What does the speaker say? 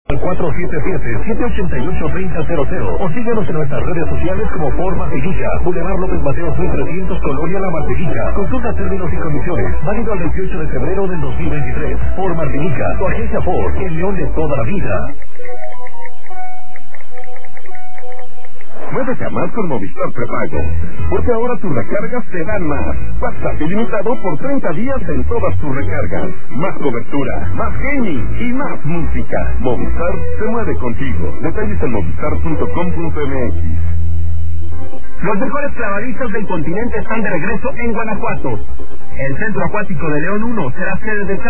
Al 477-788-3000 o síguenos en nuestras redes sociales como Ford Martiniquea, Boulevard López Mateos 1300, Colonia La Martiniquea. Consulta términos y condiciones. Válido al 28 de febrero del 2023. Ford Martiniquea, tu agencia Ford, el león de toda la vida. Muévete a más con Movistar Prepago, porque ahora tus recargas te dan más. WhatsApp ilimitado por 30 días en todas tus recargas. Más cobertura, más gaming y más música. Movistar se mueve contigo. Detalles en movistar.com.mx. Los mejores clavadistas del continente están de regreso en Guanajuato. El Centro Acuático de León 1 será sede de